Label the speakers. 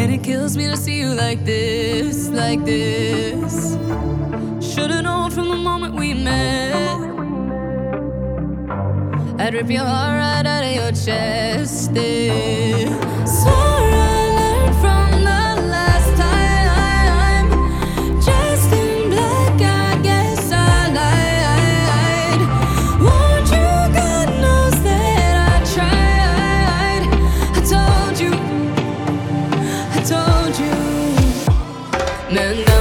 Speaker 1: And it kills me to see you like this, like this. Should've known from the moment we met, I'd rip your heart right out of your chest. Swore I learned from the last time. Dressed in black, I guess I lied. Warned you, God knows that I tried. I told you. 난